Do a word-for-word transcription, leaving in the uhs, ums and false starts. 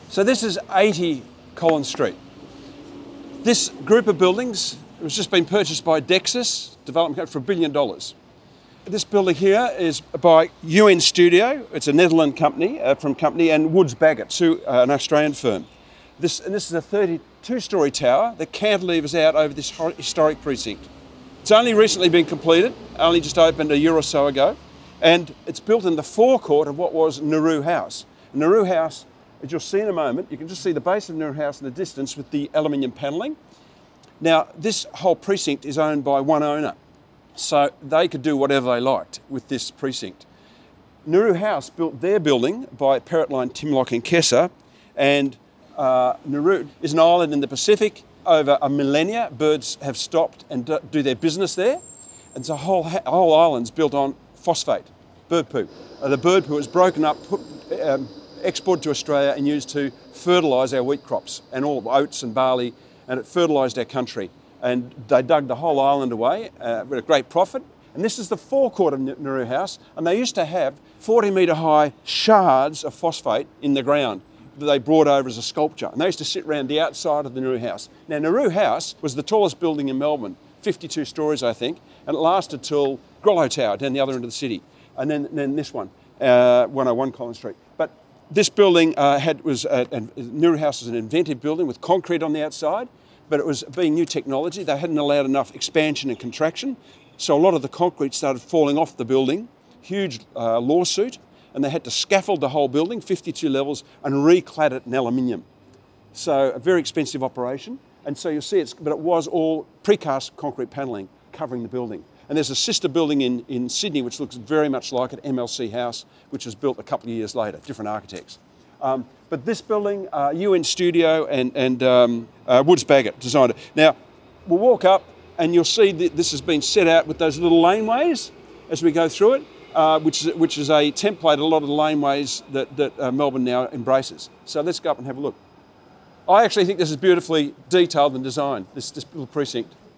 So this is eighty Collins Street. This group of buildings has just been purchased by Dexus Development Company for a billion dollars. This building here is by U N Studio. It's a Netherlands company uh, from company, and Woods Bagot, who, uh, an Australian firm. This and this is a thirty-two storey tower that cantilevers out over this historic precinct. It's only recently been completed, only just opened a year or so ago, and it's built in the forecourt of what was Nauru House. Nauru House, as you'll see in a moment, you can just see the base of Nauru House in the distance with the aluminium panelling. Now, this whole precinct is owned by one owner, so they could do whatever they liked with this precinct. Nauru House built their building by Peritline, Timlock and Kessa, and uh, Nauru is an island in the Pacific. Over a millennia, birds have stopped and do their business there, and so the whole, whole island's built on phosphate, bird poo. Uh, the bird poo is broken up, put, um, exported to Australia and used to fertilise our wheat crops and all oats and barley, and it fertilised our country. And they dug the whole island away uh, with a great profit. And this is the forecourt of Nauru House, and they used to have forty metre high shards of phosphate in the ground that they brought over as a sculpture. And they used to sit around the outside of the Nauru House. Now, Nauru House was the tallest building in Melbourne, fifty-two storeys, I think, and it lasted till Grollo Tower down the other end of the city. And then, then this one, uh, one oh one Collins Street. But this building uh, had was, uh, and Nauru House was an inventive building with concrete on the outside, but it was being new technology. They hadn't allowed enough expansion and contraction. So a lot of the concrete started falling off the building, huge uh, lawsuit, and they had to scaffold the whole building, fifty-two levels, and reclad it in aluminium. So a very expensive operation. And so you'll see it's, but it was all precast concrete panelling covering the building. And there's a sister building in, in Sydney, which looks very much like it, M L C House, which was built a couple of years later, different architects. Um, but this building, uh, U N Studio and, and um, uh, Woods Bagot designed it. Now, we'll walk up and you'll see that this has been set out with those little laneways as we go through it, uh, which, is, which is a template, a lot of the laneways that, that uh, Melbourne now embraces. So let's go up and have a look. I actually think this is beautifully detailed and designed, this, this little precinct.